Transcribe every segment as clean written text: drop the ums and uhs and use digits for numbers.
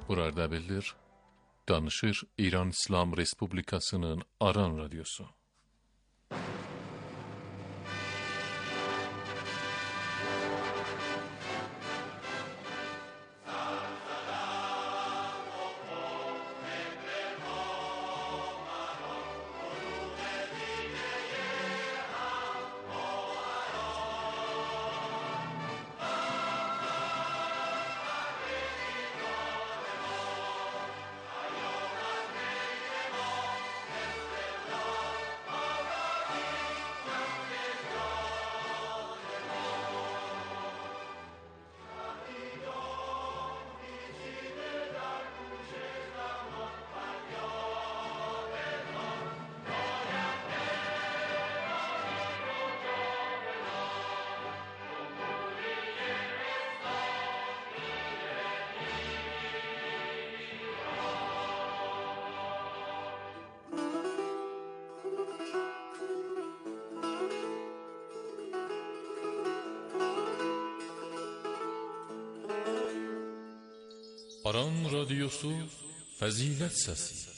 Burada bilir, danışır İran İslam Respublikasının Aran Radyosu. Aran Radyosu Fazilet Sesi.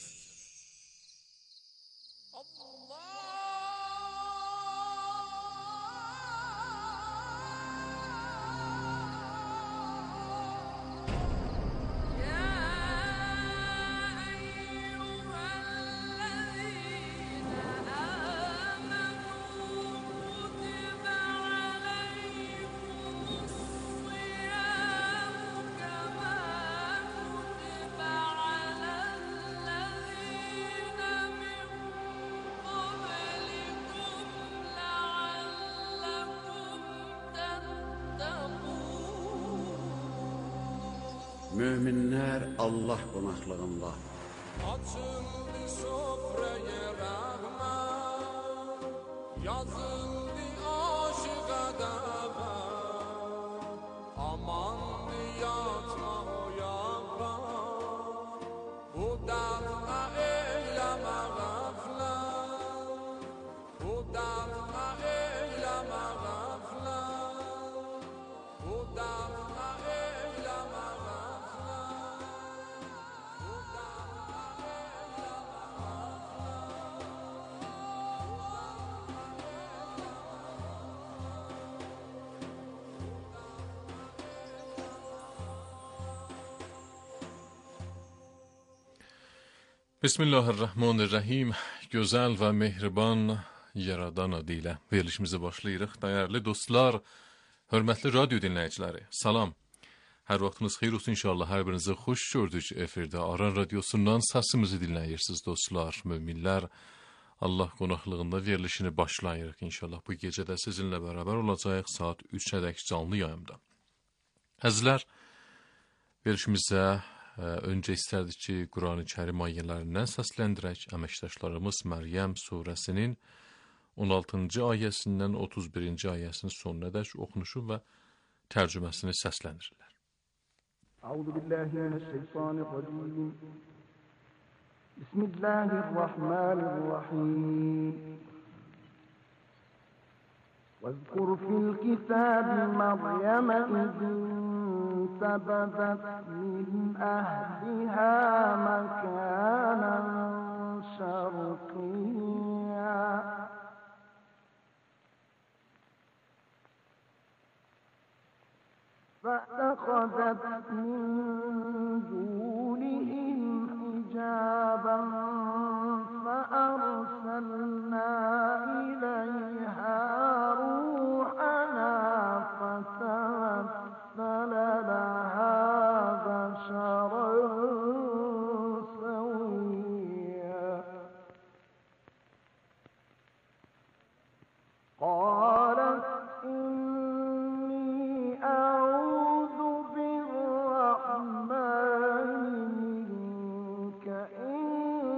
Möminlər Allah qonaqlığında. Açıldı sofraya rahmat, yazıldı aşığa davat. Amandı yatma oyanlar, bu dağda eyleme gaflet, bu dağda eyleme gaflet, bu dağda eyleme gaflet. Bismillahirrahmanirrahim. Gözəl və mehriban Yaradan adıyla verilişimizi başlayırıq. Dəyərli dostlar, hörmətli radyo dinləyiciləri, salam. Hər vaxtınız xeyir olsun inşallah. Hər birinizi xoş gördük efirdə. Aran Radyosu'ndan səsimizi dinləyirsiniz dostlar, müminlər. Allah qonaqlığında verilişini başlayırıq inşallah. Bu gecə də sizinlə bərabər olacağıq saat 3-ədək canlı yayımda. Əzizlər, verilişimizə öncə istərdik ki, Quran-ı Kərim ayələrindən səsləndirək. Əməkdaşlarımız Məryəm surəsinin 16-cı ayəsindən 31-ci ayəsinin sonunadək oxunuşu və tərcüməsini səsləndirirlər. Euzubillahimineşşeytanirracim. Bismillahirrahmanirrahim. واذكر في الكتاب مريم إذ انتبذت من أهلها مكانا شرقيا فاتخذت من دونهم حجابا فأرسلنا إليها روحنا فتمثل لها بشرا سويا قالت إني أعوذ بالرحمن منك إن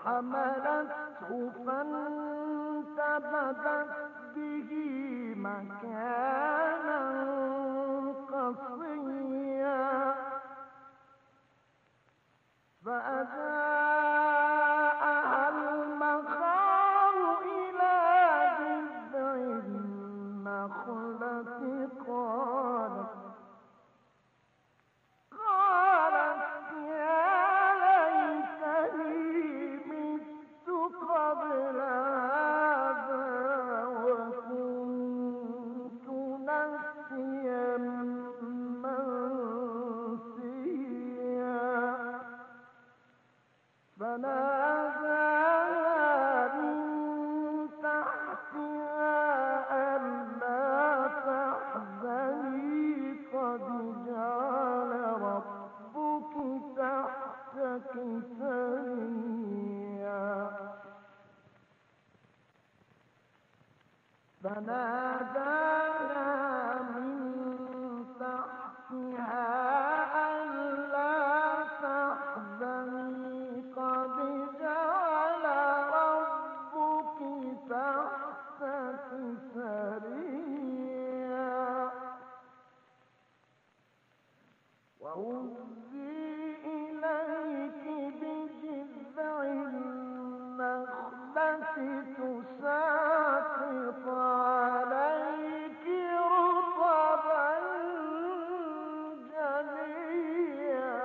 فحملته فانتبذت به مكانا قصيا فأجاءها المخاض إلى جذع النخلة قالت يا ليتني مت قبل هذا وكنت نسيا منسيا فناداها من تحتها ألا تحزني قد جعل ربك تحتك سريا فناداها من تحتها ألا تحزني قد جعل ربك تحتك سريا وهزي إليك بجذع النخلة تساقط عليك رطبا جنيا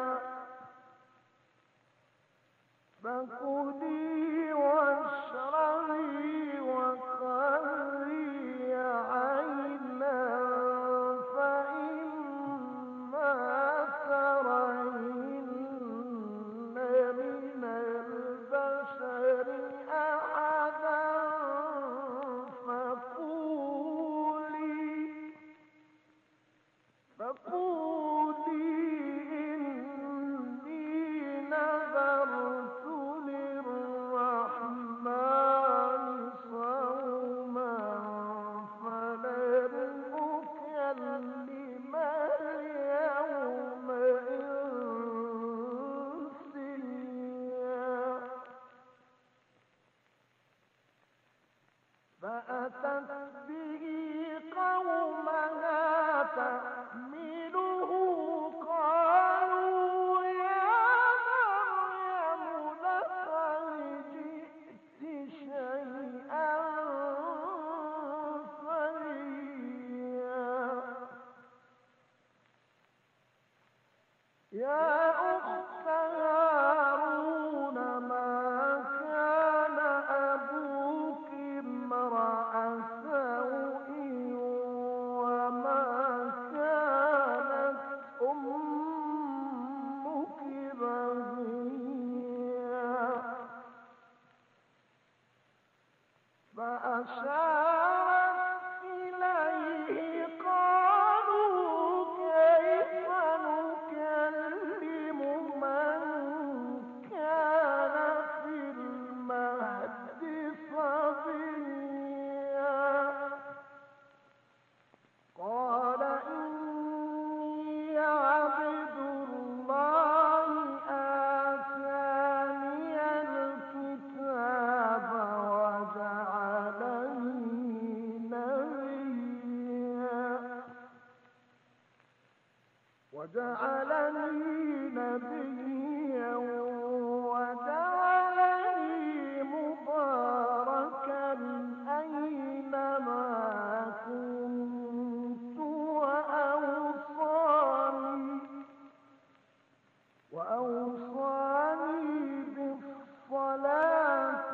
فكلي واشربي وقري عينا فإما ترين من البشر أحدا فقولي إني نذرت للرحمن صوما فلن أكلم اليوم إنسيا فأتت به قومها تحمله قالوا يا مريم لقد جئت شيئا فريا يا أخت هارون ما كان أبوك امرأ سوء وما كانت أمك بغيا فأشارت إليه قالوا كيف نكلم من كان في المهد صبيا قال إني عبد الله آتاني الكتاب وجعلني نبيا وجعلني مباركا أينما كنت وأوصاني بالصلاة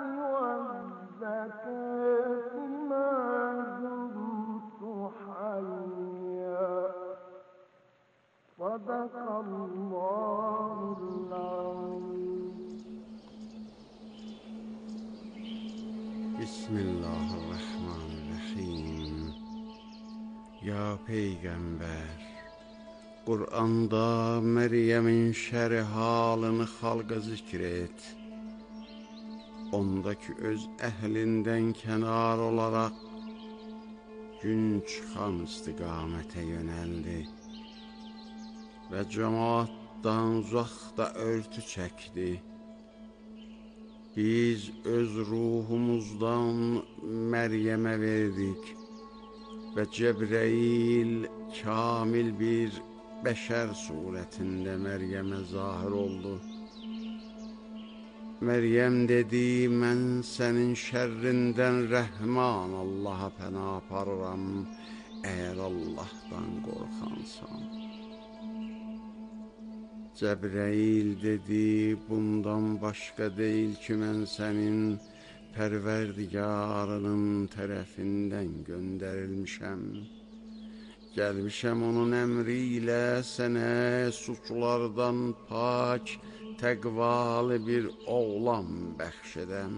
والزكاة ما دمت حيا صدق الله العظيم. Bismillahirrahmanirrahim. Ya Peygamber, Kur'an'da Meryem'in şer halını halka zikret. Ondaki öz ehlinden kenar olarak gün çıxan istiqamete yöneldi ve cemaattan uzakta örtü çekti. Biz öz ruhumuzdan Məryəmə verdik və Cəbrəil kamil bir bəşər surətində Məryəmə zahir oldu. Məryəm dedi, mən sənin şərrindən Rəhman Allaha pənah aparıram, əgər Allahdan qorxansan. Cəbrəil dedi, bundan başqa deyil ki, mən sənin Pərverdigarının tərəfindən göndərilmişəm. Gəlmişəm onun əmri ilə sənə suçlardan pak, təqvalı bir oğlan bəxş edəm.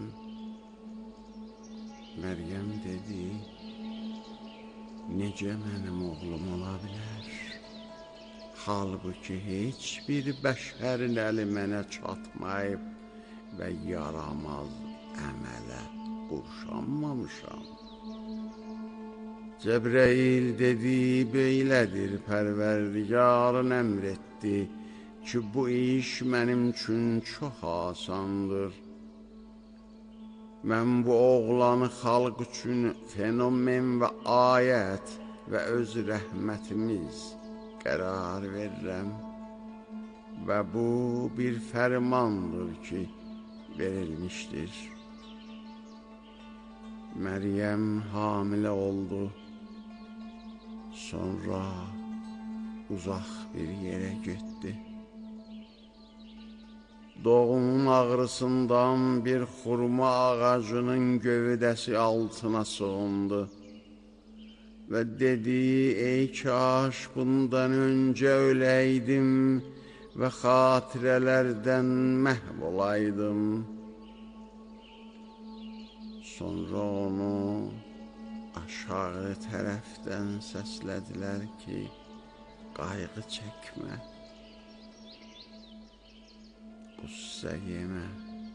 Məryəm dedi, necə mənim oğlum ola bilər? Halbuki heç bir bəşərin əli mənə çatmayıb və yaramaz əmələ qurşanmamışam. Cəbrəil dedi, beylədir, Pərverdigarın əmr etdi ki, bu iş mənim üçün çox asandır. Mən bu oğlanı xalq üçün fenomen və ayət və öz rəhmətimiz qərar verirəm və bu bir fərmandır ki, verilmişdir. Məryəm hamilə oldu, sonra uzaq bir yerə getdi. Doğumun ağrısından bir xurma ağacının gövdəsi altına sığındı və dedi, ey kaş bundan öncə öləydim və xatirələrdən məhv olaydım. Sonra onu aşağı tərəfdən səslədilər ki, qayğı çəkmə, qüssə yemə.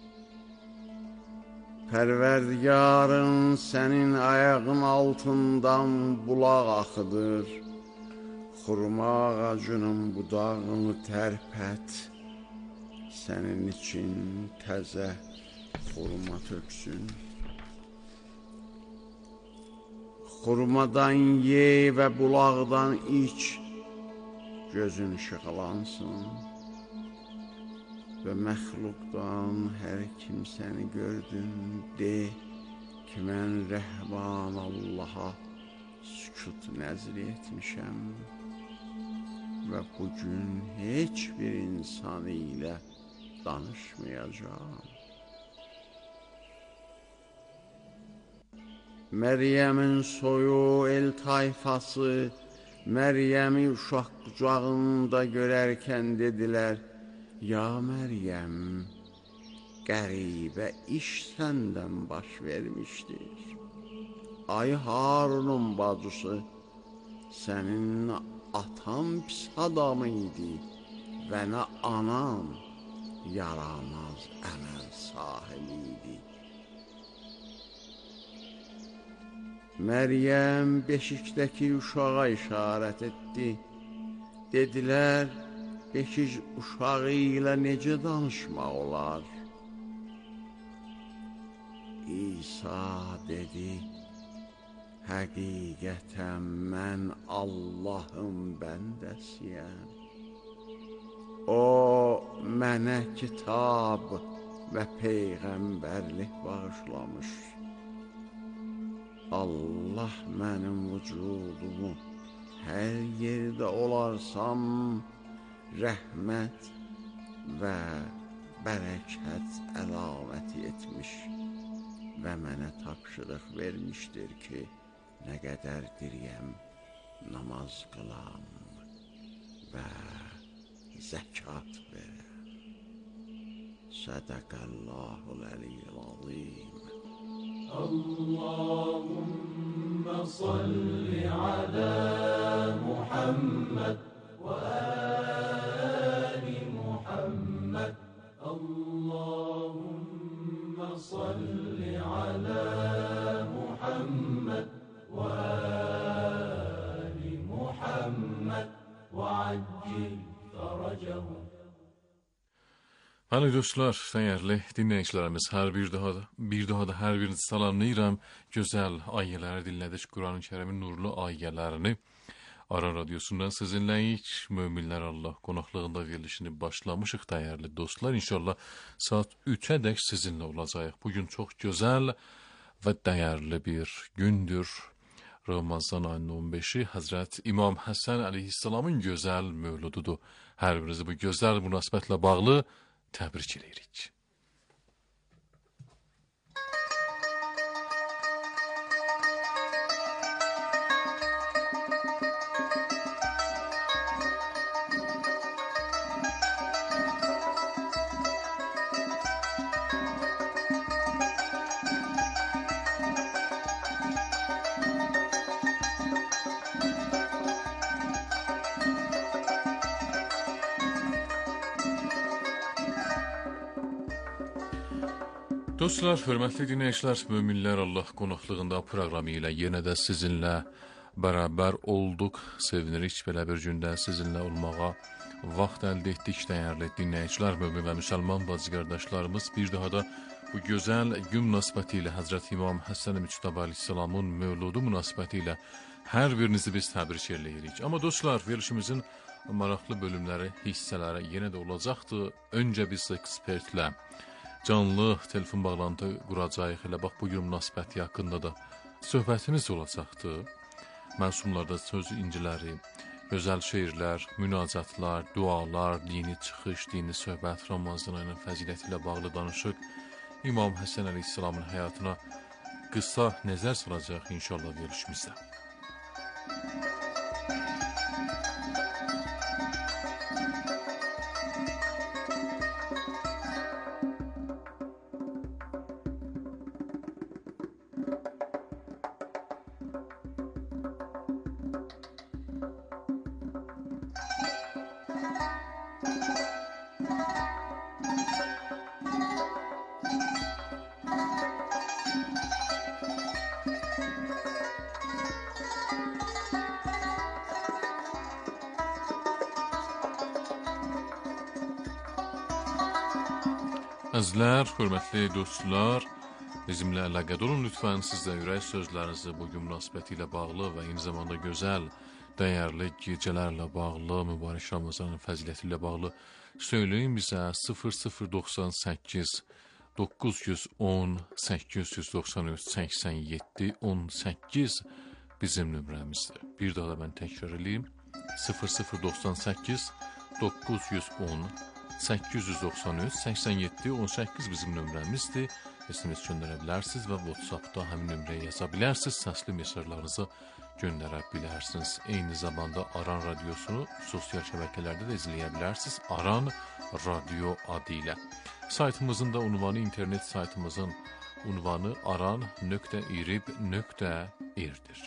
Pərverdigarın sənin ayağın altından bulaq axıdır. Xurma ağacının budağını tərpət, sənin için təzə xurma töksün. Xurmadan ye və bulaqdan iç, gözün işıqlansın. Və məxluqdan hər kimsəni gördün, de ki, mən Rəhman Allaha sükut nəzr etmişəm və bugün heç bir insan ilə danışmayacağam. Məryəmin soyu, el tayfası, Məryəmi uşaq qucağında görərkən dedilər, ya Məryəm, qəribə iş səndən baş vermişdir. Ay Harunun bacısı, sənin atan pis adam idi və nə anan yaramaz əməl sahibi idi. Məryəm beşikdəki uşağa işarət etdi. Dedilər, beşik uşağı ilə necə danışmaq olar? İsa dedi, həqiqətən mən Allahın bəndəsiyəm. O, mənə kitab və peyğəmbərlik bağışlamış. Allah mənim vücudumu hər yerdə olarsam, rəhmət və bərəkət əlaməti etmiş və mənə tapşırıq vermişdir ki, nə qədər diriyəm, namaz qılam və zəkat verəm. Sədəqəllahul əliyyil-azim. Allahümme salli ala Muhammed ve ali Muhammed. Allahümme salli ala Muhammed ve ali Muhammed ve accil faracahum. Hani dostlar, dəyərli dinləyicilərimiz, bir daha da hər birinizi salamlayıram. Gözəl ayələri dinlədik, Quran-ı Kərimin nurlu ayələrini. Aran Radyosu'ndan sizinləyik. Möminlər Allah qonaqlığında verilişini başlamışıq dəyərli dostlar. İnşallah saat 3'ə dək sizinlə olacağıq. Bugün çox gözəl və dəyərli bir gündür. Ramazan ayının 15'i Hazret İmam Həsən əleyhissalamın gözəl mövlududur. Hər birinizi bu gözəl münasibətlə bağlı təbrik edirik. Dostlar, hörmətli dinləyicilər, möminlər Allah qonaqlığında proqramı ilə yenə də sizinlə bərabər olduq. Sevinirik belə bir gündə sizinlə olmağa vaxt əldə etdik dəyərli dinləyicilər, mömin və müsəlman bacı qardaşlarımız. Bir daha da bu gözəl gün münasibəti ilə Həzrət İmam Həsən Müctəba əleyhissalamın mövludu münasibəti ilə hər birinizi biz təbrik edirik. Amma dostlar, verilişimizin maraqlı bölümləri, hissələri yenə də olacaqdır. Öncə biz ekspertlə canlı telefon bağlantı quracağıq. Elə bax, bugün münasibəti haqqında da söhbətimiz olacaqdır. Məsumlarda söz inciləri, gözəl şeirlər, münacatlar, dualar, dini çıxış, dini söhbət, Ramazan ayının fəziləti ilə bağlı danışıq. İmam Həsən əleyhissalamın həyatına qısa nəzər salacaq inşallah verilişimizdə. Əzizlər, hörmətli dostlar, bizimlə əlaqədə olun lütfən. Siz də ürək sözlərinizi bugün münasibəti ilə bağlı və eyni zamanda gözəl, dəyərli gecələrlə bağlı, mübarək Ramazanın fəziləti ilə bağlı söyləyin bizə. 0098 910 893 87 18 bizim nömrəmizdir. Bir daha da mən təkrar edeyim. 0098 910 893 87 18 bizim nömrəmizdir. SMS göndərə bilərsiniz və WhatsAppda həmin nömrəyə yaza bilərsiniz. Səsli mesajlarınızı göndərə bilərsiniz. Eyni zamanda Aran Radiosunu sosial şəbəkələrdə də izləyə bilərsiniz. Aran Radio adı ilə. Saytımızın da ünvanı, internet saytımızın ünvanı aran.irib.ir-dir.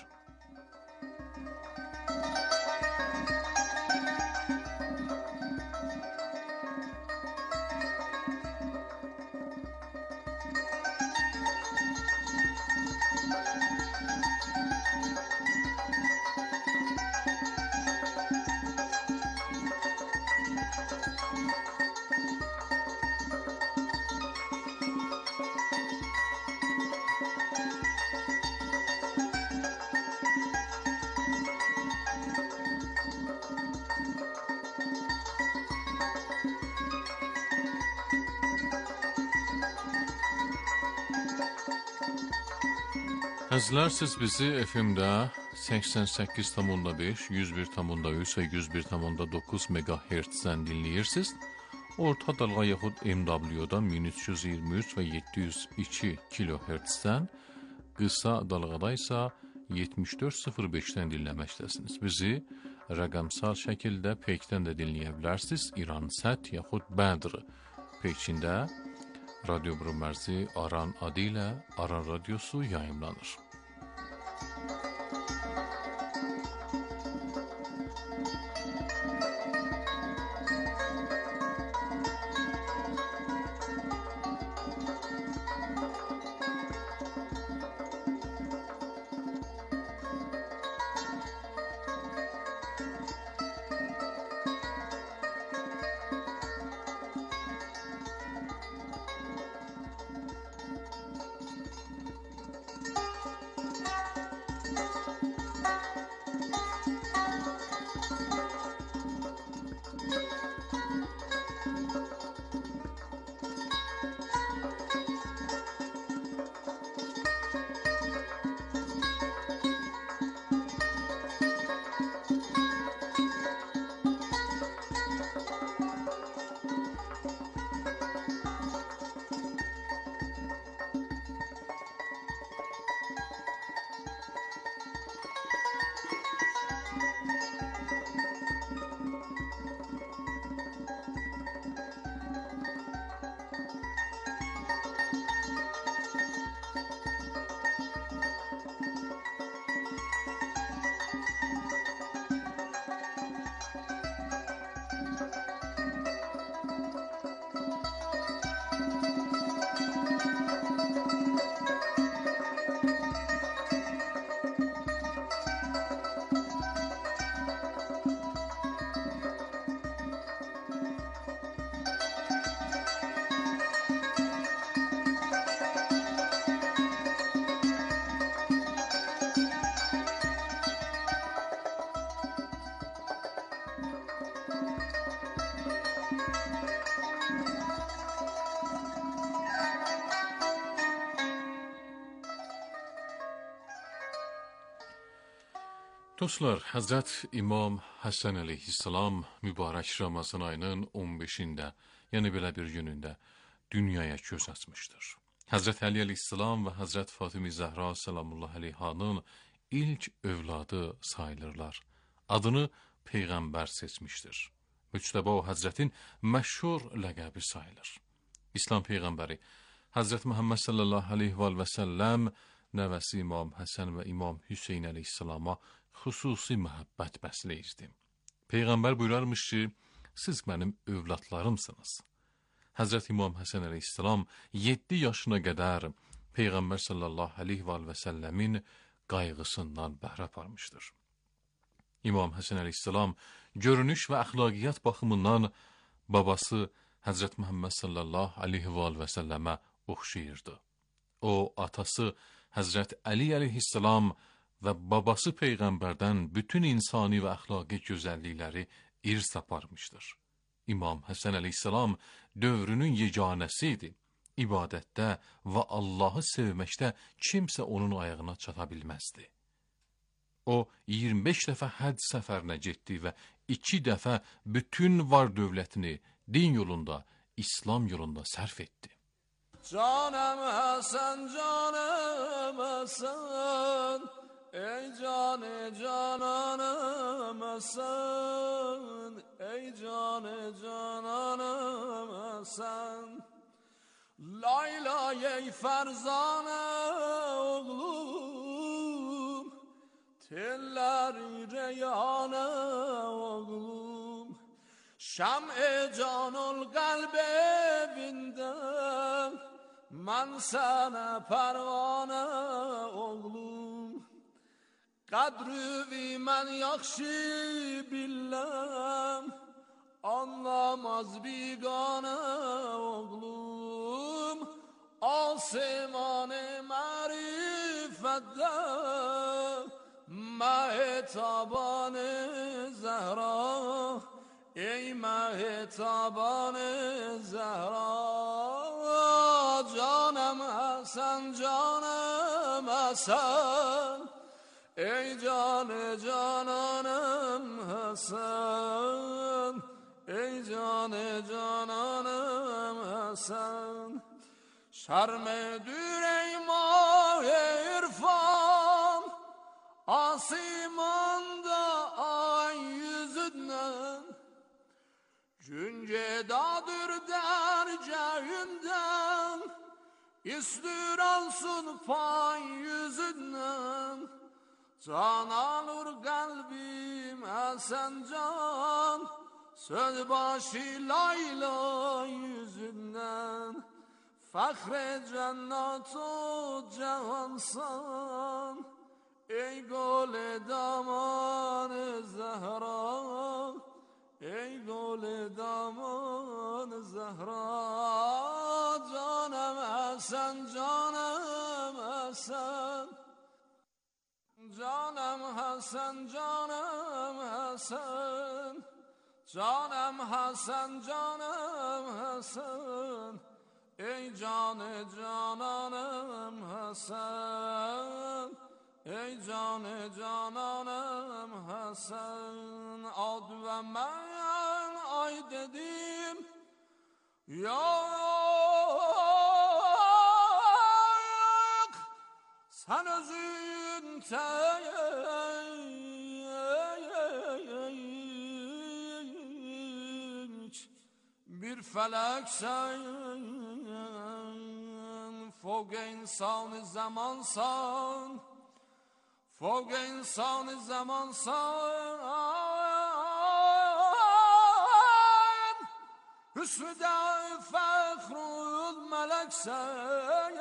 Əzizlər, siz bizi FM-də 88,5, 101,3 və 101,9 MHz-dən dinləyirsiniz. Orta dalğa yaxud MW-da 1323 və 702 kHz-dən, qısa dalğada isə 74,05-dən dinləməkdəsiniz. Bizi rəqəmsal şəkildə Peykdən də dinləyə bilərsiniz. İransat yaxud Bədr Peykində Radio Brumərzi Aran adı ilə Aran Radiosu yayımlanır. Dostlar, Həzrət İmam Həsən əleyhissalam mübarək Ramazan ayının 15-də, yəni belə bir günündə dünyaya göz açmışdır. Həzrət Əli əleyhissalam və Həzrət Fatimə Zəhra salamullah əleyhanın ilk övladı sayılırlar. Adını Peyğəmbər seçmişdir. Müctəba o Həzrətin məşhur ləqəbi sayılır. İslam Peyğəmbəri Həzrət Məhəmməd sallallahu aleyhi və səlləm nəvəsi İmam Həsən və İmam Hüseyn əleyhissalama xüsusi məhəbbət bəsləyirdi. Peyğəmbər buyurarmış ki, siz mənim övladlarımsınız. Həzrət İmam Həsən əleyhissalam 7 yaşına qədər Peyğəmbər sallallahu aleyhi və səlləmin qayğısından bəhrə aparmışdır. İmam Həsən əleyhissalam görünüş və əxlaqiyyat baxımından babası Həzrət Məhəmməd sallallahu aleyhi və səlləmə oxşayırdı. O, atası Həzrət Əli əleyhissalam və babası Peyğəmbərdən bütün insani və əxlaqi gözəllikləri irs aparmışdır. İmam Həsən əleyhissalam dövrünün yeganəsi idi. İbadətdə və Allahı sevməkdə kimsə onun ayağına çata bilməzdi. O, 25 dəfə həcc səfərinə getdi və 2 dəfə bütün var dövlətini din yolunda, İslam yolunda sərf etdi. Canım Həsən, canım Həsən, ey canı cananım Həsən, ey canı cananım Həsən. Lay lay ey Fərzanə oğlum, telləri reyhanə oğlum. Şam-ı can ol qalb evindən, mən sənə pərvanə oğlum. Qədrüvi mən yaxşı biləm, anlamaz biganə oğlum. Asiman-ı mərifətdə məhtaban-ı Zəhra, ey məhtaban-ı Zəhra. Canım Həsən, canım Həsən, ey canı cananım Həsən, ey canı cananım Həsən. Şərm-edir ey mah-ı irfan, asimanda ay yüzündən. Gün gedadır dərgahündən, İstür alsın pay yüzündən. Can alır qalbim Həsən can, söz başı layla yüzündən. Fəxr-i cənnət o cahansan, ey gül-i daman-ı Zəhra, ey gül-i daman-ı Zəhra. Canım Həsən, canım Həsən, canım Həsən, canım Həsən, canım Həsən, canım Həsən, ey canı cananım Həsən, ey canı cananım Həsən. Ad və mən ay dedim, yox, sən özün tək bir fələksən. Fövq insan zamansan, fövq insan zamansan, hüsnü-də fəxrül mələksən.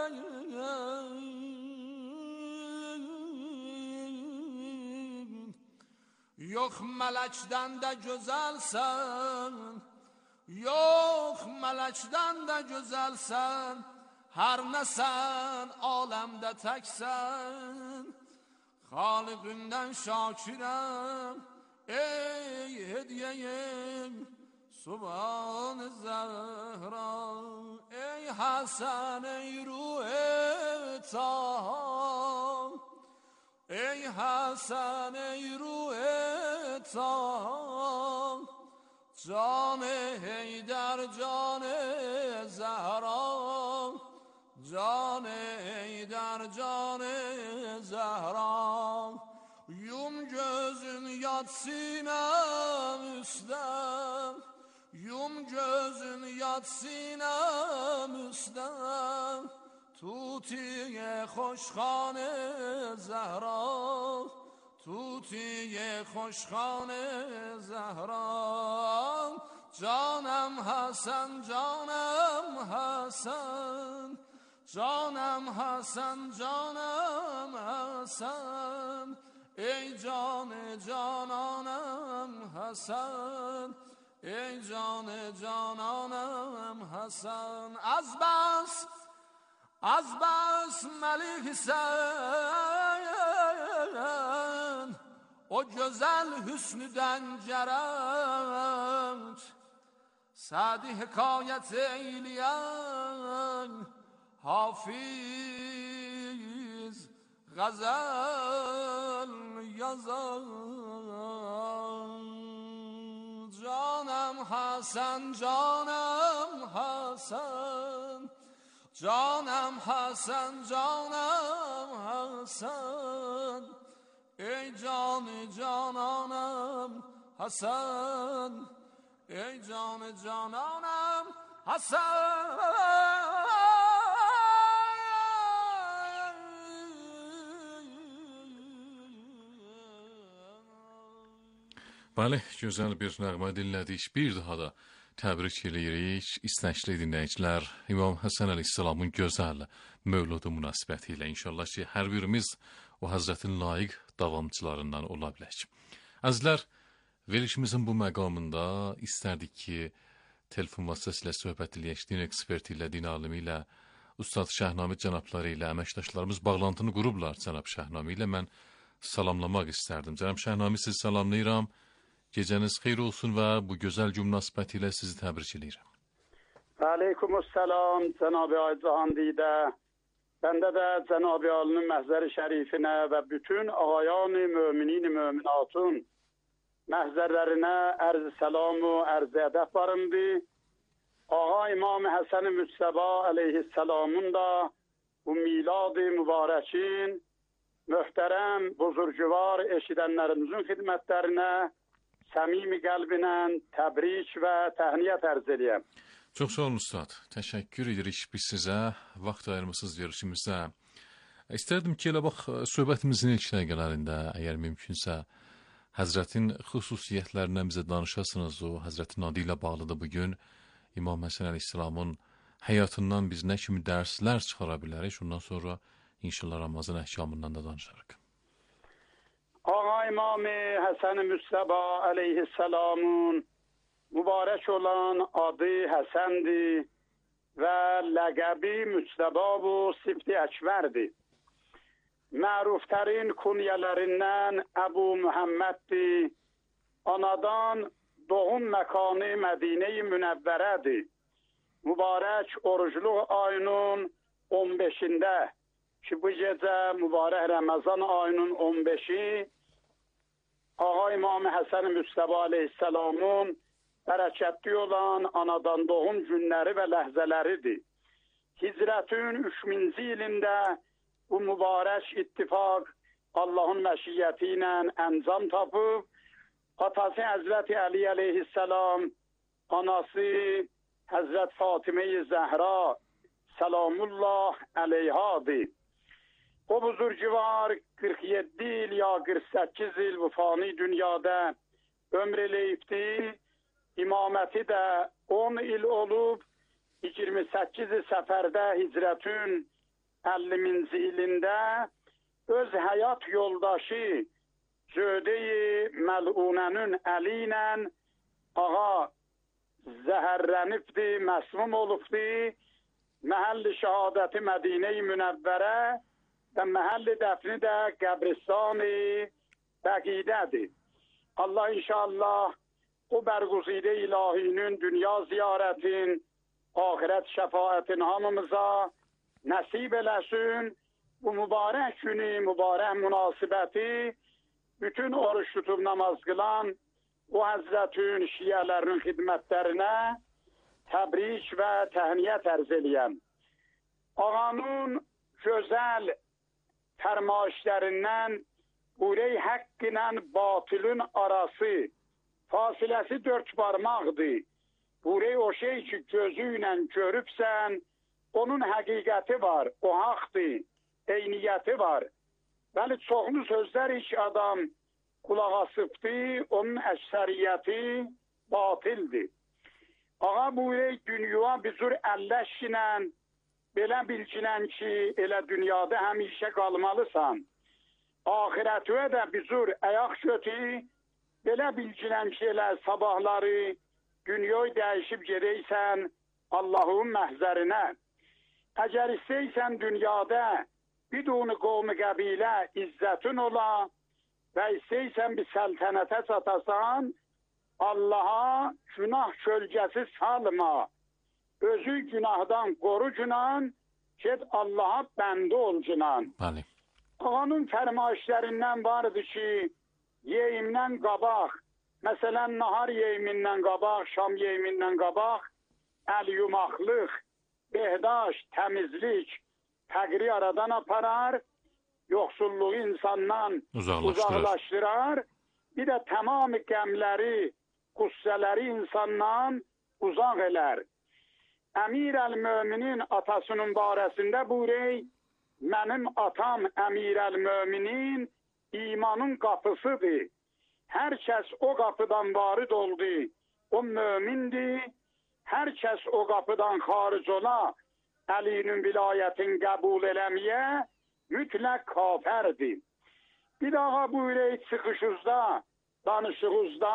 Yox mələkdən də gözəlsən, yox mələkdən də gözəlsən. Hər nəsən aləmdə təksən, xaliqindən şakirəm, ey hediyeyim Subhan-ı Zəhra. Ey Həsən, ey ruh-i Taha, ای حسن ای روح تا جان حیدر جان زهرا جان حیدر جان زهرا yum gözün yat sinem üstten yum gözün yat sinem üstten توتیه خوشخانه زهرا توتیه خوشخانه زهرا جانم حسن جانم حسن جانم حسن جانم حسن ای جان جانانم حسن ای جان جانانم حسن از بس ملک sen o güzel hüsnüden cerent Sadi hikayet eyleyen Hafiz gazel yazan Canım Hasan canım Hasan Canım Hasan, canım Hasan Ey canı cananım Hasan Ey canı cananım Hasan Bəli, gözəl bir nəğmə dinlədik. Bir daha da təbrik edirik istəkli dinləyicilər. İmam Həsən əleyhissalamın gözəl mövludu münasibəti ilə inşallah ki, hər birimiz o Həzrətin layiq davamçılarından ola bilək. Əzizlər, verilişimizin bu məqamında istərdik ki, telefon vasitəsilə söhbət eləyək, din eksperti ilə, din alimi ilə, Ustad Şəhnamid cənabları ilə əməkdaşlarımız bağlantını qurublar cənab Şəhnami ilə. Mən salamlamaq istərdim. Cənab Şəhnami, sizi salamlayıram. Gecəniz xeyir olsun və bu gözəl gün münasibəti ilə sizi təbrik edirəm. Aleykümselam Cenab-ı Aycahan didə. Bəndə də Cenab-ı Alinin məhzəri şərifinə və bütün ağayan-ı müminin-i müminatun məhzərlərinə ərz-i səlam və ərz-i ədəb varındı. Ağa İmam Həsən-i Müstəba aleyhisselamın da bu milad-ı mübarəkin möhtərəm, buzurcuvar eşidənlərimizin xidmətlərinə səmimi qəlbinə təbrik və təhniyyət ərz edəyəm. Çox sağ olun Ustad. Təşəkkür edirik biz sizə. Vaxt ayırmışsınız verilişimizə. İstərdim ki, elə bax, söhbətimizin ilk dəqiqələrində, əgər mümkünsə, Həzrətin xüsusiyyətlərindən bizə danışasınız. O, Həzrətin adı ilə bağlıdır bugün. İmam Həsən əleyhissalamın həyatından biz nə kimi dərslər çıxara bilərik? Ondan sonra inşallah Ramazan əhkamından da danışarıq. Ağa İmam Həsən-i Müstəba aleyhisselamın mübarək olan adı Həsəndir və ləqəbi Müstəba bu Sifti Əkbərdir. Məruflərin kunyələrindən Əbu Muhamməddir. Anadan doğum məkanı Mədinə-i Münəvvərədir. Mübarək orucluq ayının 15-də ki bu gecə mübarək Ramazan ayının 15-i Ağa İmam Həsən Müstəba aleyhisselamın bərəkətli olan anadan doğum günləri və ləhzələridir. Hicrətin 3000-ci ilində bu mübarək ittifaq Allahın məşiyyəti ilə əncam tapıb, atası Həzrəti Əli aleyhisselam, anası Həzrət Fatimə-i Zəhra Salamullah aleyhadır. O buzurcuvar 47 il ya 48 il bu fani dünyada ömr eləyibdir. İmaməti də 10 il olub, 28 səfərdə hicrətin 50-ci ilində öz həyat yoldaşı Cödə-i Məlunənin əli ilə ağa zəhərlənibdir, məsmum olubdir. Məhəlli şəhadəti Mədinə-i Münəvvərə və məhəlli dəfni də qəbristan-ı Bəqidədir. Allah inşallah o bərquzidə ilahinin dünya ziyarətin, ahirət şəfaətin hamımıza nəsib eləsin bu mübarek günü, mübarek münasibəti bütün oruç tutub namaz qılan o Həzrətin şiyələrin xidmətlərinə təbrik və təhniyyət ərz eləyəm. Ağanın gözəl fərmaişlərindən burey haqq ilə batılın arası fasiləsi 4 barmaqdır. Burey o şey ki gözü ilə görübsən, onun həqiqəti var, o haqdır, eyniyyəti var. Bəli, çoxlu sözlər iş adam qulaq asıbdır, onun əksəriyyəti batildir. Ağa burey dünya bizur əlləş ilə belə bilginən ki, elə dünyada həmişə qalmalısan. Ahirətüə də bizur əyaq götü, belə bilginən ki, elə sabahları dünyayı dəyişib gedəysən Allah'ın məhzərinə. Əgər istəysən dünyada biduni qovmi qəbilə izzətin ola və istəysən bir səltənətə çatasan, Allah'a günah kölgəsi salma. Özü günahdan qoru günan, ged Allah'a bəndə ol günan. Bəli. Ağanın fərmaişlərindən vardı ki, yeyimdən qabaq, məsələn, nahar yeyimindən qabaq, şam yeyimindən qabaq, əl yumaqlıq, behdaş, təmizlik, təqri aradan aparar, yoxsulluğu insandan uzaqlaşdırar, bir də tamamı qəmləri, qüssələri insandan uzaq elər. Əmir əl-Möminin atasının barəsində buyurey, mənim atam Əmir əl-Möminin imanın qapısıdır. Hər kəs o qapıdan varid oldu, o mömindir. Hər kəs o qapıdan xaric ola, Əlinin vilayətin qəbul eləməyə mütləq kafərdir. Bir daha buyurey çıxışızda, danışığızda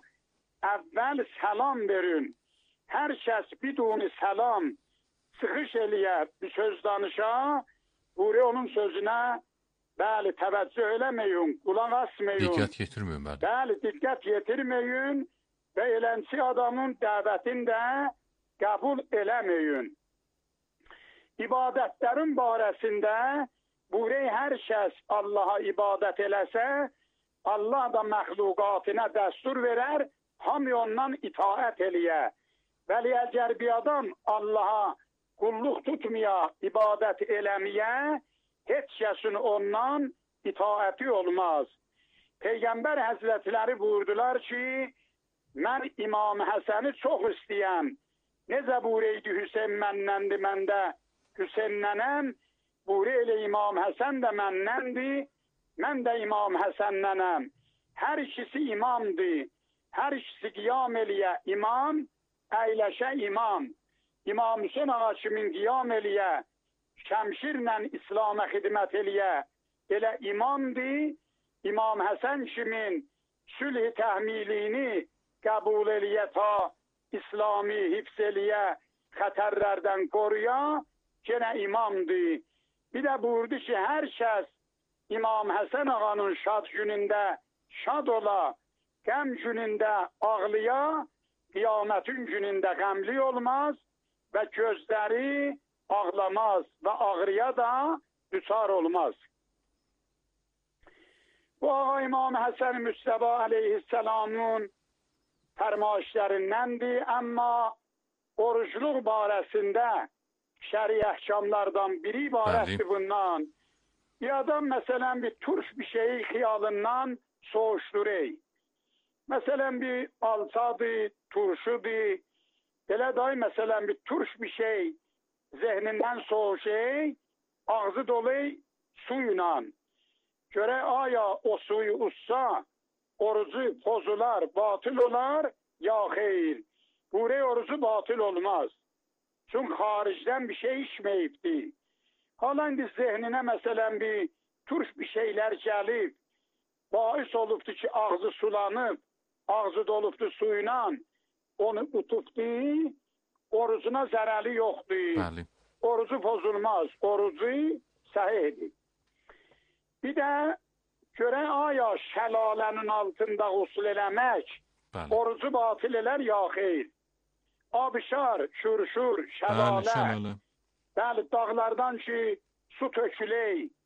əvvəl səlam verin. Hər kəs biduni səlam çıxış eləyə, bir söz danışa, buyurey onun sözünə bəli təvəccüh eləməyin, qulaq asmayın. Diqqət yetirməyin, bəli. Bəli, diqqət yetirməyin və elənçi adamın dəvətini də qəbul eləməyin. İbadətlərin barəsində buyurey hər kəs Allaha ibadət eləsə, Allah da məxluqatına dəstur verər, hamı ondan itaət eləyə. Bəli, əgər bir adam Allaha qulluq tutmaya, ibadət eləməyə, heç kəsin ondan itaəti olmaz. Peyğəmbər Həzrətləri buyurdular ki, mən İmam Həsəni çox istəyəm. Necə buyureydi Hüseyin mənnəndir, mən də Hüseynnənəm, buyurey elə İmam Həsən də mənnəndir, mən də İmam Həsənnənəm. Hər ikisi imamdır, hər ikisi qiyam eləyə imam, əyləşə imam. İmam Hüseyin ağa kimin qiyam eləyə, şəmşirlə İslam'a xidmət eləyə, elə imamdır. İmam Həsən kimin sülh-i təhmilini qəbul eləyə ta İslami hifz eləyə, xətərlərdən qoruya, yenə imamdır. Bir də buyurdu ki, hər kəs İmam Həsən ağanın şad günündə şad ola, qəm günündə ağlıya, qiyamətin günündə qəmli olmaz və gözləri ağlamaz və ağrıya da düçar olmaz. Bu ağa İmam Həsən Müstəba aleyhisselamın fərmaişlərindəndir, amma orucluq barəsində şəri əhkamlardan biri ibarətdir bundan. Bir adam məsələn bir turş bir şeyi xiyalından soğuşdurur. Məsələn bir alçadır, turşudur, belə day məsələn bir turş bir şey zehnindən soğuşur, ağzı dolu suyla. Görə aya o suyu ussa, orucu pozular, batıl olar, ya xeyr. Buyurey orucu batıl olmaz. Çünkü haricden bir şey içmeyipdi. Halindi zehninə məsələn bir turş bir şeyler gəlib, bahis olubdu ki ağzı sulanıb, ağzı dolubdu suyla, onu utubdu, orucuna zərəli yoxdur. Bəli. Orucu pozulmaz, orucu səhihdir. Bir də görək aya şəlalənin altında usul eləmək, Bəli. orucu batil elər ya xeyr. Abişar, şurşur, şəlalə, Bəli, şəlalə. bəli, dağlardan ki su töküley,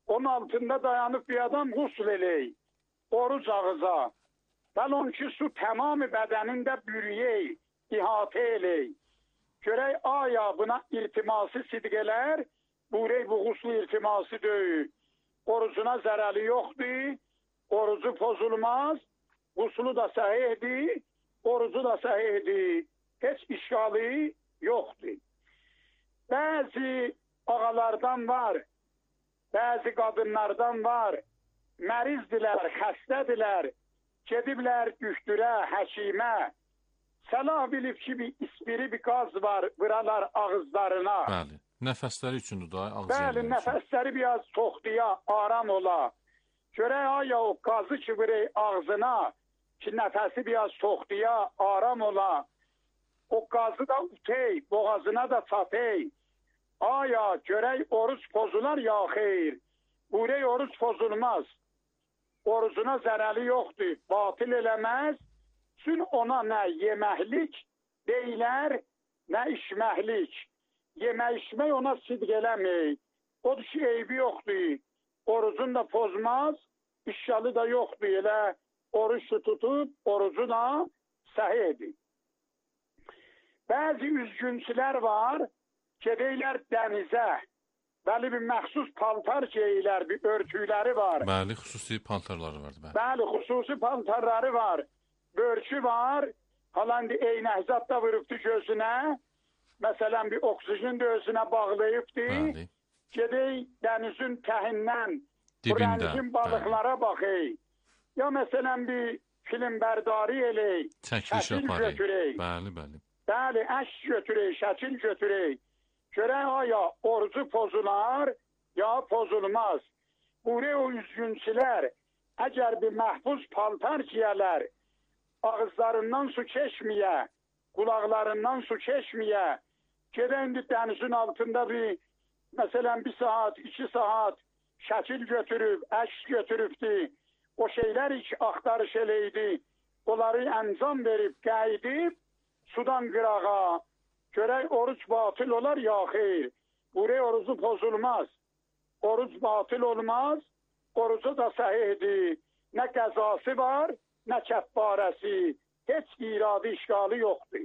Onun altında dayanıb bir adam qusl eləyir. Oruc ağıza. Bəlon ki, su tamamı bədənində bürüyey, ihatə eləyir. Görək, aya buna iltiması sidqələr, burey bu quslu iltiması döyür. Orucuna zərəli yoxdur, orucu pozulmaz, quslu da səhihdir, orucu da səhihdir. Heç işgalı yoxdur. Bəzi ağalardan var, bəzi qadınlardan var, mərizdilər, xəstədilər, gediblər gühtürə, həkimə, səlah bilib ki, bir ispiri bir qaz var, vıralar ağızlarına. Bəli, nəfəsləri üçündür da, ağız Bəli, yerləri üçün. nəfəsləri biraz toxtuya, aram ola. Görək, aya o qazı ki, vırey ağzına, ki, nəfəsi biraz toxtuya, aram ola. O qazı da utey, boğazına da çatey. Aya, görək, oruç pozular ya xeyr. Burey oruç pozulmaz. Orucuna zərəli yoxdur, batil eləməz. Çün ona nə yeməklik deyilər, nə içməklik. Yemək içmək ona sidq eləmir. Odur ki, eybi yoxdur. Orucun da pozmaz, işyalı da yoxdur. Elə oruç tutub, orucu da səhiydir. Bəzi üzgüncülər var, gedəylər dənizə. Bəli, bir məxsus paltar geyilər, bir örtükləri var. Bəli, xüsusi paltarları vardı. Bəli, xüsusi paltarları var. Börkü var, halan eynəkzat da vurubdu gözünə. Məsələn, bir oksijen də özünə bağlayıbdı. Bəli. Gedək dənizin təhindən, Dibində, dənizin balıqlara baxay. Ya məsələn, bir film bərdari elək, Çəkiliş şəkil yaparıq. götürək. Bəli, bəli. Bəli, əks götürək, şəkil götürək. Görək, aya orucu pozular, ya pozulmaz. Buraya o üzgüncülər, əgər bir məhfuz paltar giyələr, ağızlarından su keçməyə, qulaqlarından su keçməyə, gedək indi dənizin altında bir, məsələn, 1 saat, 2 saat şəkil götürüb, əks götürübdür. O şeylər ki, axtarış eləydi, onları əncam verib, qeydib, sudan qırağa, görək oruç batil olar ya xeyr. Buraya orucu pozulmaz. Oruç batil olmaz, orucu da səhihdir. Nə qəzası var, nə kəffarəsi. Heç iradı işgalı yoxdur.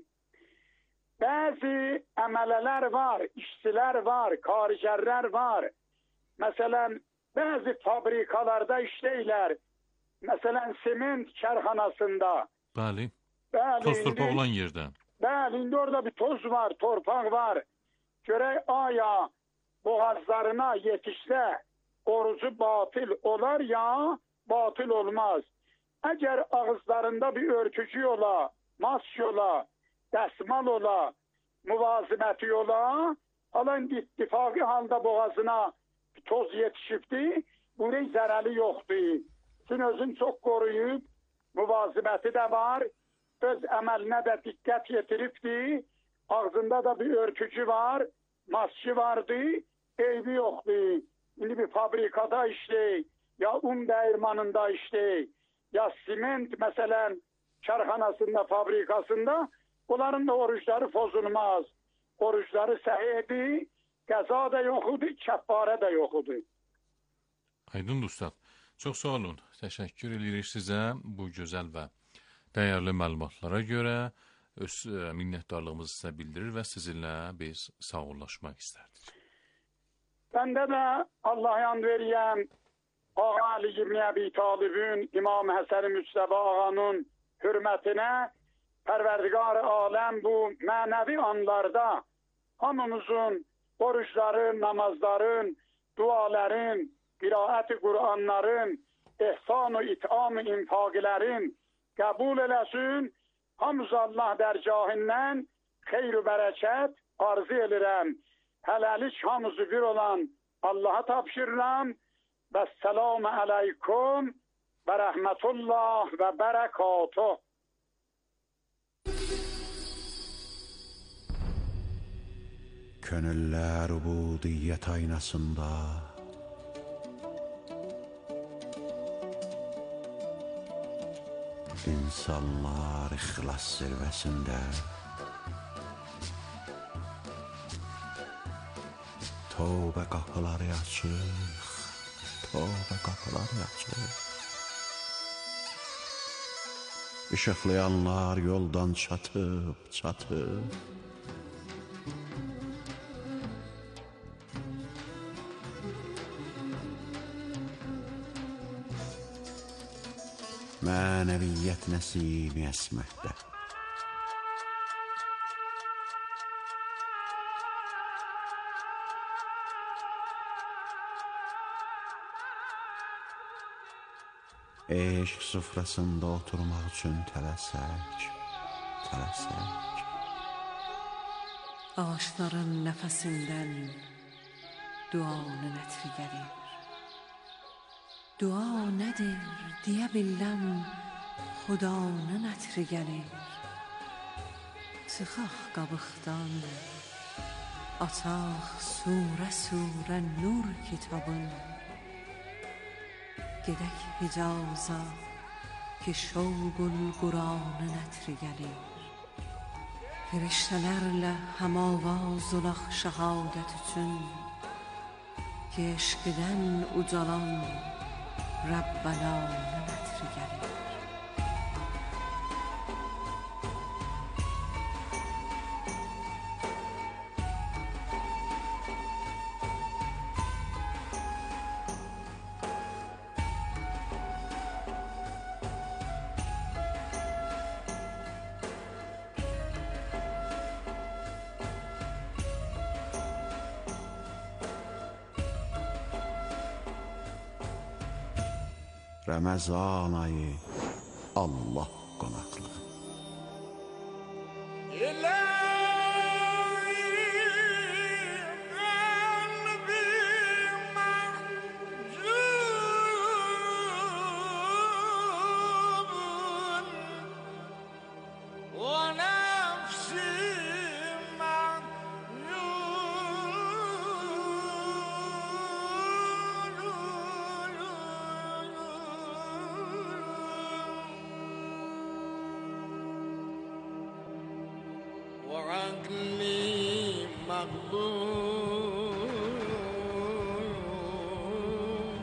Bəzi əmələlər var, işçilər var, karigərlər var. Məsələn, bəzi fabrikalarda işləyirlər. Məsələn, sement kərxanasında. Bəli. Bəli, Toz torpaq olan yerdə. Bəli, indi orada bir toz var, torpaq var. Görək, aya boğazlarına yetişsə, orucu batil olar ya, batil olmaz. Əgər ağızlarında bir örtücü ola, mask ola, dəsmal ola, müvaziməti ola, alan ittifaqi halda boğazına toz yetişibdi, buraya zərəli yoxdur. Üçün özün çox qoruyub, müvaziməti də var, öz əməlinə də diqqət yetiribdi, ağzında da bir örtücü var, maski vardı, eybi yoxdur. İndi bir fabrikada işley, ya un dəyirmanında işley, ya siment məsələn kərxanasında, fabrikasında, onların da oruçları pozulmaz. Oruçları səhihdir, qəza da yoxudur, kəffarə də yoxudur. Aydın Ustad, çox sağ olun. Təşəkkür edirik sizə bu gözəl və dəyərli məlumatlara görə. Öz minnətdarlığımızı sizə bildirir və sizinlə biz sağollaşmaq istərdik. Bəndə də Allah yan veriyəm, Ağa Ali ibn Əbi Talibin, İmam Həsən Müctəba ağanın hürmətinə, Pərverdigar-ı aləm bu mənəvi anlarda hamımızın oruçların, namazların, duaların, qiraət-i Qur'anların, ehsan-ı itam-ı infaqilərin qəbul eləsin. Hamız Allah dərgahından xeyr-ü bərəkət arzu edirəm. Hələlik hamızı bir olan Allaha tapşırıram. Və səlamu əleykum və rəhmətullah və bərəkatuh. Könüllər ubudiyyət aynasında İnsanlar ixlas zirvəsində Tövbə qapıları açıq tövbe qapılar açılır. Işıqlayanlar yoldan çatıb. Mənəviyyət nəsimi əsməkdə. Eşq süfrəsində oturmaq üçün tələsək. Ağaçların nəfəsindən duanın ətri gəlir. Dua nədir deyə biləm, Xudanın ətri gəlir. Çıxaq qabıqdan, açaq surə nur kitabın. Gedək Hicaza ki şovqul Quranın ətri gəlir. Firiştələrlə həmavaz olaq şəhadət üçün, ki eşqdən ucalan Rəbbəlanın ətri gəlir. Ramazan ayı Allah qonaqlığı. وعقلي مغلوب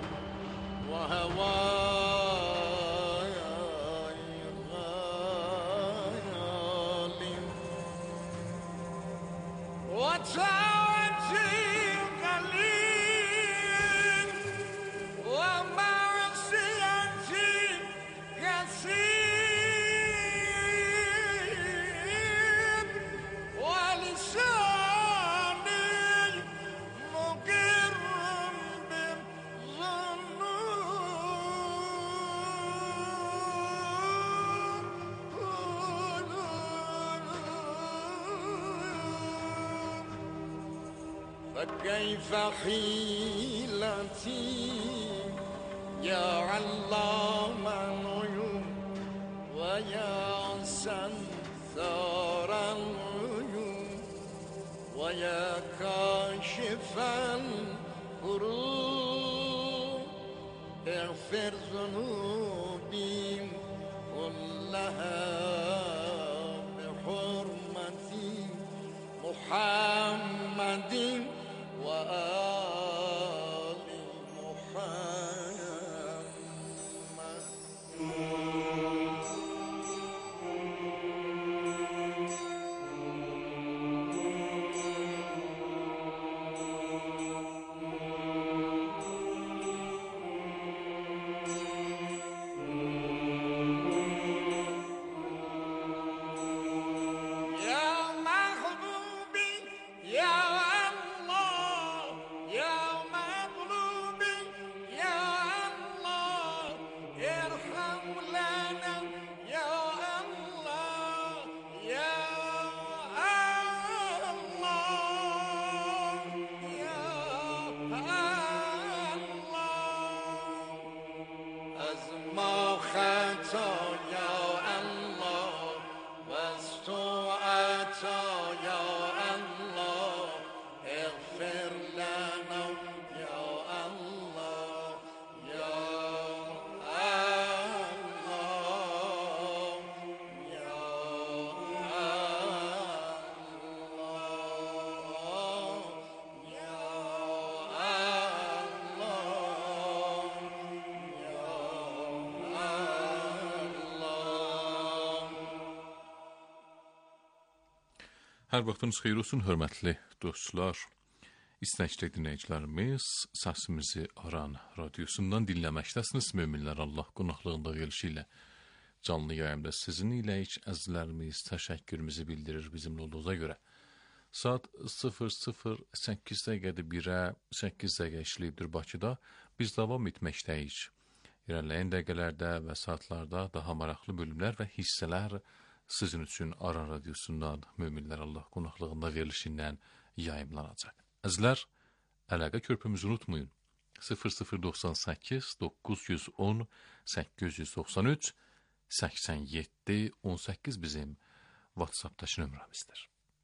وهواي غالب وطاعتي قليل ومعصيتي كثير فكيف حيلتي يا علام الغيوب ويا سنثار الغيوب ويا كاشف الكروب اغفر ذنوبي كلها بحرمة محمد وآل محمد. يا محبوبي Hər vaxtınız xeyir olsun, hörmətli dostlar. İstəkli dinləyicilərimiz, səsimizi Aran radiosundan dinləməkdəsiniz. Möminlər Allah qonaqlığında verilişi ilə canlı yayımda sizin ilə heç əzizlərimiz təşəkkürümüzü bildirir bizimlə olduğunuza görə. Saat 00:08 dəqiqədir 1-ə 8 dəqiqə işləyibdir Bakıda. Biz davam etməkdəyik. İrəliləyən dəqiqələrdə və saatlarda daha maraqlı bölümlər və hissələr sizin üçün Aran radiosundan Möminlər Allah qonaqlığında verilişindən yayımlanacaq. Əzizlər, əlaqə körpümüzü unutmayın. 0098 910 893 87 18 bizim WhatsApp'dakı nömrəmizdir.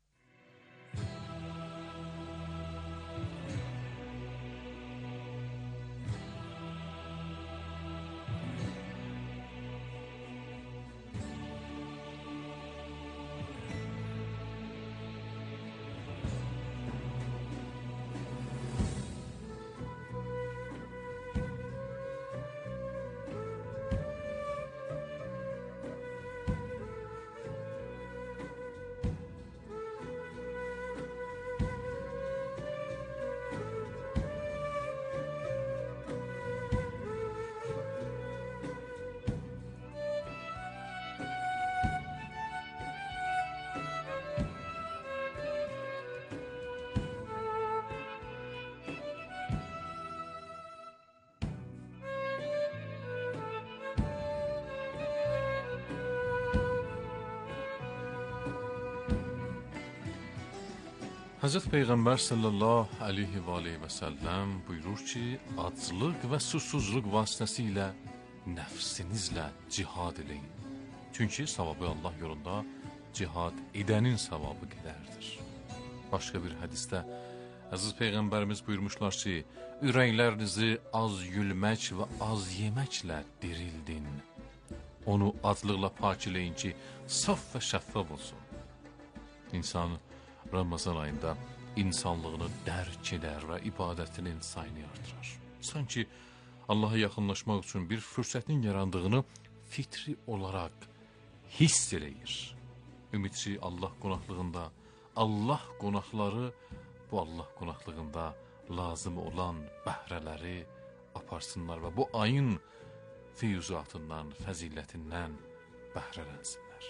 Hazreti Peyğəmbər sallallahu aleyhi və aleyhi və səlləm buyurur ki, aclıq və susuzluq vasitəsilə nəfsinizlə cihad edin. Çünki savabı Allah yolunda cihad edənin savabı qədərdir. Başqa bir hədisdə Əziz Peyğəmbərimiz buyurmuşlar ki, ürəklərinizi az gülmək və az yeməklə dirildin. Onu aclıqla pak eləyin ki, saf və şəffaf olsun. İnsan Ramazan ayında insanlığını dərk edər və ibadətinin sayını artırar. Sanki Allaha yaxınlaşmaq üçün bir fürsətin yarandığını fitri olaraq hiss eləyir. Ümidçi Allah qonaqlığında, Allah qonaqları bu Allah qonaqlığında lazım olan bəhrələri aparsınlar və bu ayın feyuzatından, fəzilətindən bəhrələnsinlər.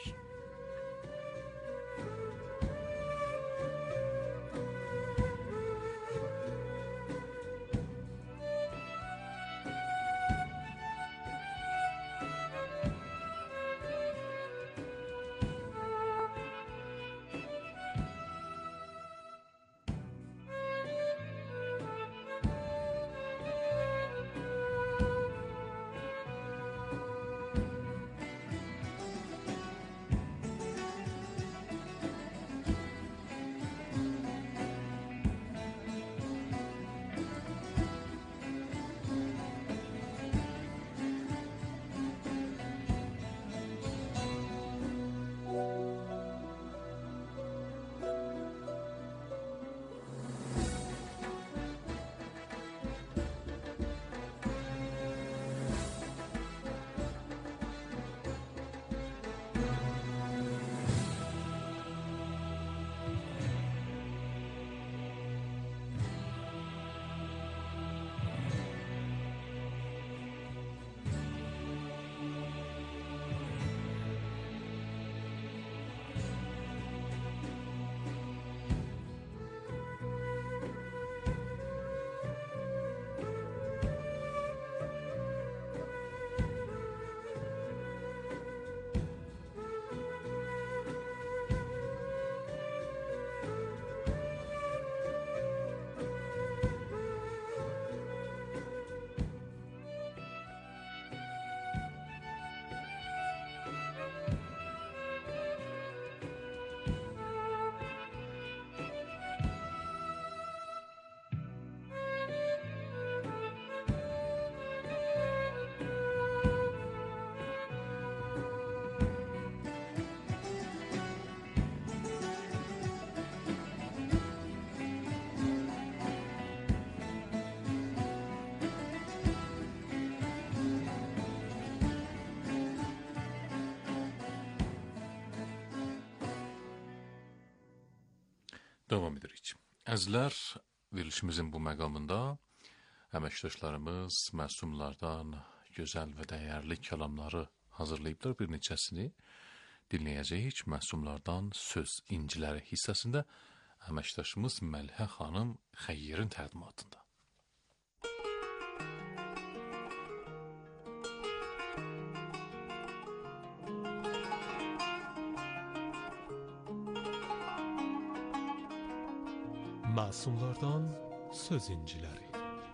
Davam edirik. Əzizlər, verilişimizin bu məqamında əməkdaşlarımız məsumlardan gözəl və dəyərli kəlamları hazırlayıblar. Bir neçəsini dinləyəcəyik. Məsumlardan söz inciləri hissəsində əməkdaşımız Məlhə xanım Xəyyərin təqdimatında. Məsumlardan söz inciləri.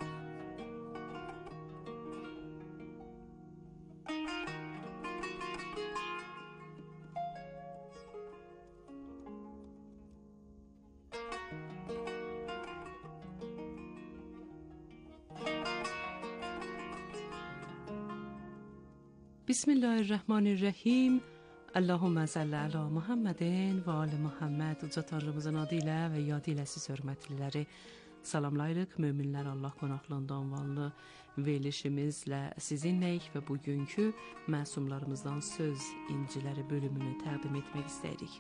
Bismillahirrahmanirrahim. Allahumma salli ala Muhammedin və ali Muhammed. Uca Tanrımızın adı ilə və yad ilə siz hörmətliləri salamlayırıq. Möminlər Allah qonaqlığında ünvanlı verilişimizlə sizinləyik və bugünkü məsumlarımızdan söz inciləri bölümünü təqdim etmək istəyirik.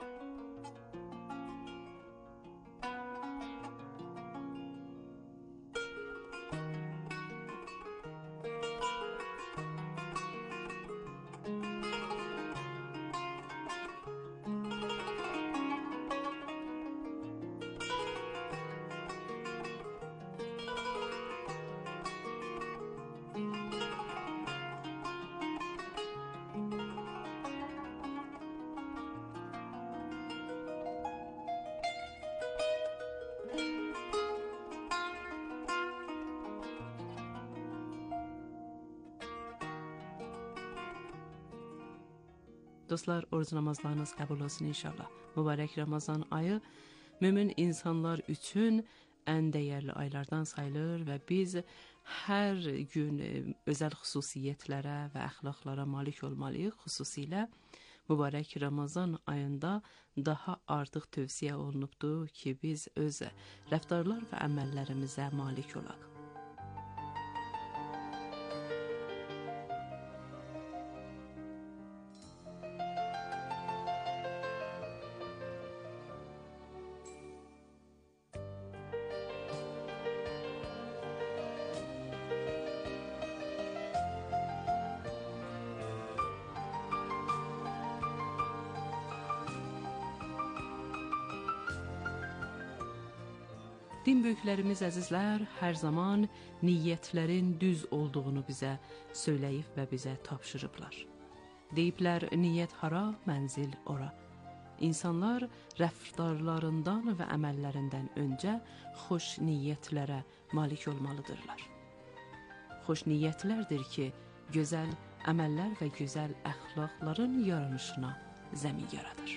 Dostlar, oruc namazlarınız qəbul olsun inşallah. Mübarək Ramazan ayı mömin insanlar üçün ən dəyərli aylardan sayılır və biz hər gün özəl xüsusiyyətlərə və əxlaqlara malik olmalıyıq. Xüsusilə mübarək Ramazan ayında daha artıq tövsiyə olunubdur ki, biz öz rəftarlar və əməllərimizə malik olaq. Din böyüklərimiz, əzizlər, hər zaman niyyətlərin düz olduğunu bizə söyləyib və bizə tapşırıblar. Deyiblər, niyyət hara, mənzil ora. İnsanlar rəftarlarından və əməllərindən öncə xoş niyyətlərə malik olmalıdırlar. Xoş niyyətlərdir ki, gözəl əməllər və gözəl əxlaqların yaranışına zəmin yaradır.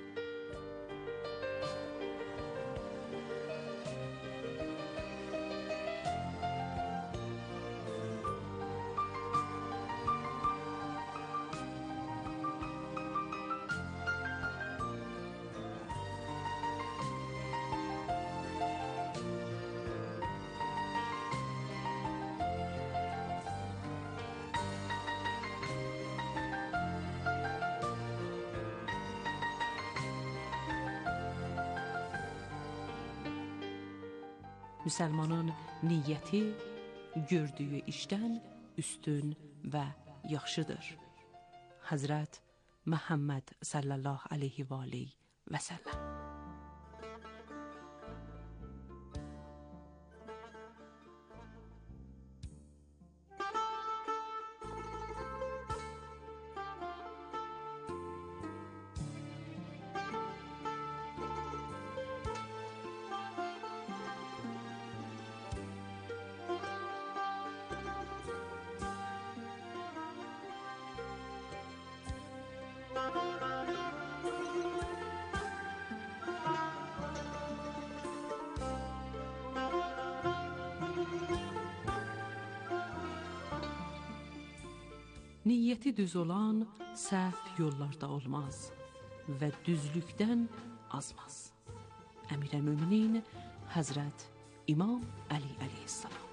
Müsəlmanın niyyəti gördüyü işdən üstün və yaxşıdır. Həzrət Məhəmməd sallallahu aleyhi və aleyhi və səlləm. Niyyəti düz olan səhv yollarda olmaz və düzlükdən azmaz. Əmir-el-Möminin Həzrət İmam Əli əleyhissalam.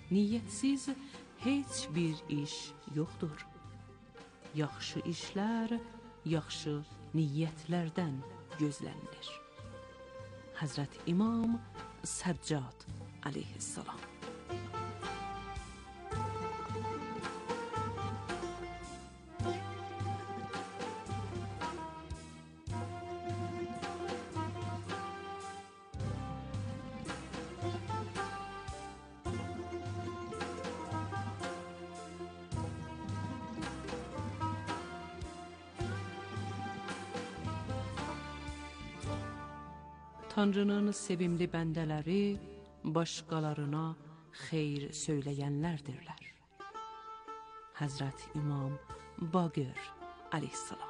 niyyətsiz heç bir iş yoxdur. Yaxşı işlər, yaxşı niyyətlərdən gözlənilir. Həzrət İmam Səccad əleyhissalam. Tanrının sevimli bəndələri başqalarına xeyr söyləyənlərdirlər. Həzrət İmam Baqir əleyhissalam.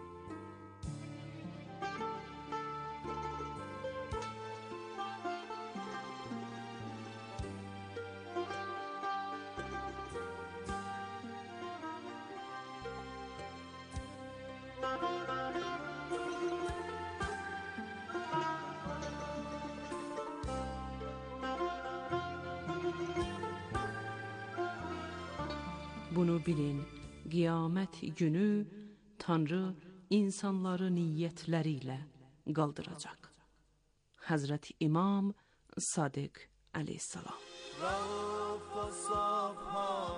Bunu bilin, qiyamət günü Tanrı insanları niyyətləri ilə qaldıracaq. Həzrət İmam Sadiq əleyhissalam. رؤوف و صبحان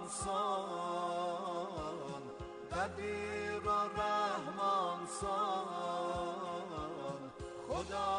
سان قدیر و رحمان سان خدا